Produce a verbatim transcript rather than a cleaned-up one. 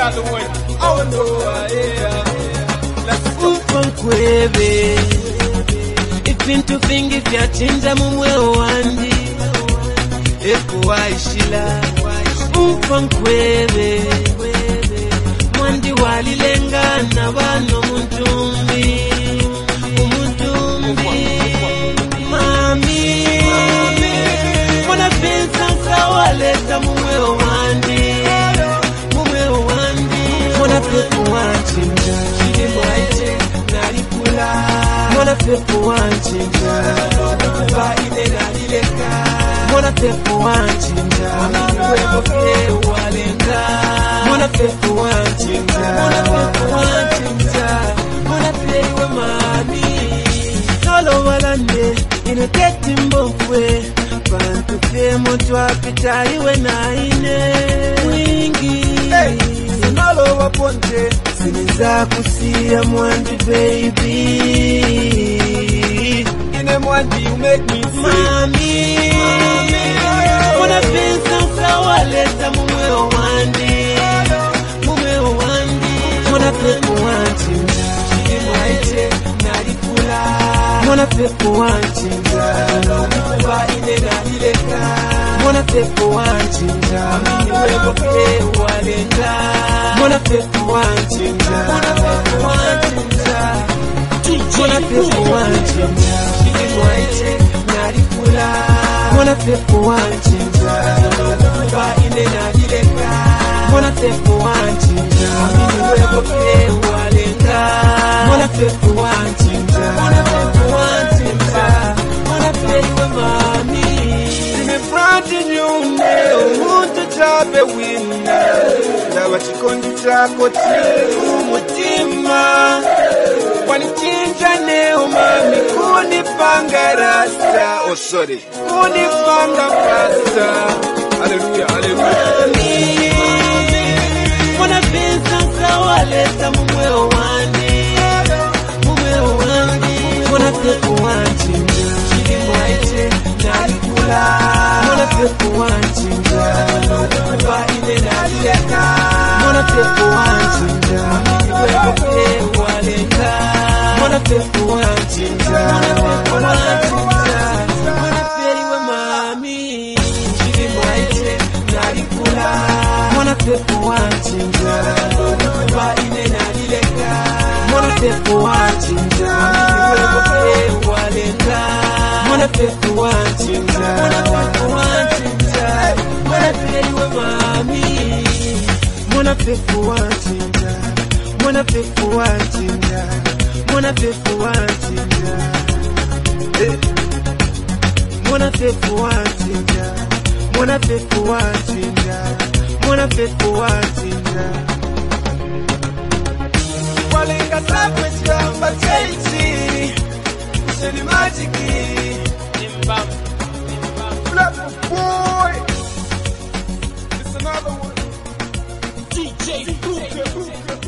another one. Oh no, yeah. Let's go. Upankwebe Ipintu vingi vya chinja mumwe wandi Eku waishila Upankwebe Mwandi walilenga na bano mutumbi Umutumbi Mami Mwana pensa kawaleta mumwe wandi Mumwe wandi Mwana pepu wanchinja Chidimwaite narikula Mwana pepu wanchinja Ba ine narileka Mwana pepu wanchinja Mwebo ke walenga Mwana pepu wanchinja Mwana pepu wanchinja Mwana pewe mami Tolo walande Ine keti mbokwe Bantu ke motu apitaliwe na ine Mwingi Hey, Sinalo waponte Siniza kusia mwandi baby Ine mwandi you make me say Mami Mwana pensa kawaleta mume wandi Mume wandi Mwana pepu wanchinja Chidimwaite narikula Mwana pepu wanchinja Ba ine narileka Mwana pepu wanchinja Mwebo ke walenga Mwana pepu wanchinja Mwana pepu wanchinja Mwana pepu wanchinja Chidimwaite narikula Mwana pepu wanchinja Ba ine narileka Mwana pepu wanchinja Mwebo ke walenga Mwana pepu wanchinja Mwana pepu wanchinja Mwana pewe mami Nimefrati nyune Umuntu chabe wina Dawa chikondi chako chiku mutima Wanichinja neo mami Kunipanga rasta Oh sorry Kunipanga pasta Hallelujah, hallelujah Mwana pensa kawaleta mume wandi Mume wandi Mwana pepu wanchinja Chidimwaite narikula Mwana pepu wanchinja Ba ine narileka Mwana pepu wanchinja Mwebo ke walenga Mwana pepu wanchinja Mwana pepu wanchinja Mwana periwe mami Chidimwaite narikula Mwana pepu wanchinja Ba ine narileka Mwana pepu wanchinja Mwebo ke walenga Mwana pepu wanchinja Mwana pepu wanchinja Mwana periwe mami Mwana pepu wanchinja Mwana pepu wanchinja Mwana pepu wanchinja Mwana pepu wanchinja Mwana pepu wanchinja Mwana pepu wanchinja Walenga sakwe chamba cheiti Useni majiki Nimbam Black boy It's another one D J Hookah